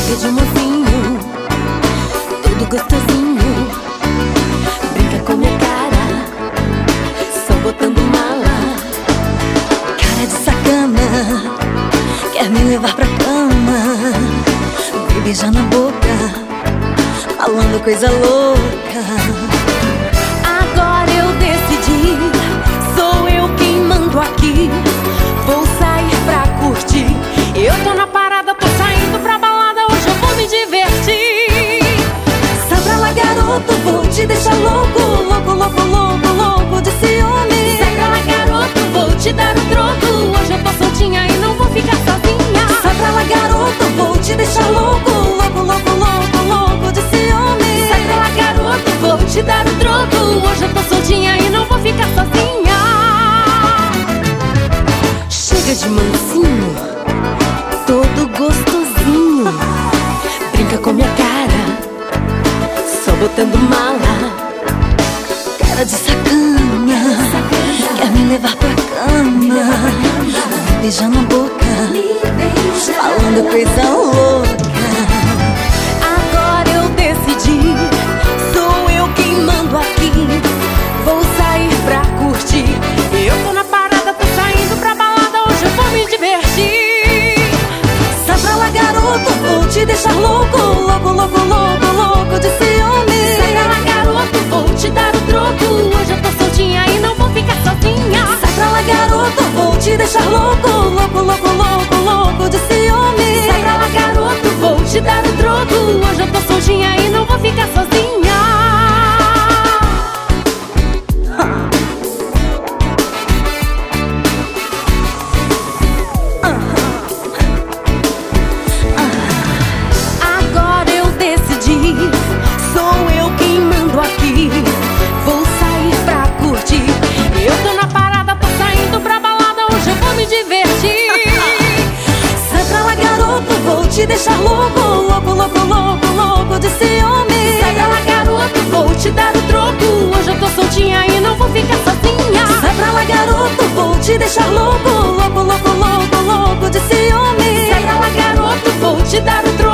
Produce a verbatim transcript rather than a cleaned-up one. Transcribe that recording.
Chega de mocinho, todo gostosinho, brinca com minha cara, só botando mala. Cara de sacana, quer me levar pra cama, me beijar na boca, falando coisa louca. Agora eu decidi, sou eu quem mando aqui. Vou sair pra curtir, eu tô na parada, tô saindo pra balada, hoje eu vou me divertir. Sai pra lá, garoto, vou te deixar louco, louco, louco, louco, louco de ciúme. Sai pra lá, garoto, vou te dar o troco, hoje eu tô soltinha e não vou ficar sozinha. Sai pra lá, garoto, vou te deixar louco, louco, louco, louco, louco de ciúme. Sai pra lá, garoto, vou te dar o troco, hoje eu tô soltinha e não vou ficar sozinha. Chega de mansinho, todo gostosinho, brinca com minha cara, só botando mala. Cara de sacana, quer me levar pra cama, me beijar na boca, falando coisa louca. Agora eu decidi, sou eu quem mando aqui. Vou sair pra curtir, eu tô na parada, tô saindo pra balada, hoje eu vou me divertir. Sai pra lá, garoto, vou te deixar louco, louco, louco, louco, louco de ciúme. Sai pra lá, garoto, vou te dar o troco, hoje eu tô soltinha e não vou ficar sozinha. Sai pra lá, garoto, vou te deixar louco, louco, louco, louco, louco de ciúme. Sai pra lá, garoto, vou te dar o troco, hoje eu tô soltinha e não vou ficar sozinha. Agora eu decidi, sou eu quem mando aqui. Vou sair pra curtir, eu tô na parada, tô saindo pra balada, hoje eu vou me divertir. Sai pra lá, garoto, vou te deixar louco, louco, louco, louco, louco de ciúme. Sai pra lá, garoto, vou te dar o troco, hoje eu tô soltinha e não vou ficar sozinha. Sai pra lá, garoto, vou te deixar louco, louco, louco, louco, louco de ciúme. Sai pra lá, garoto, vou te dar o troco,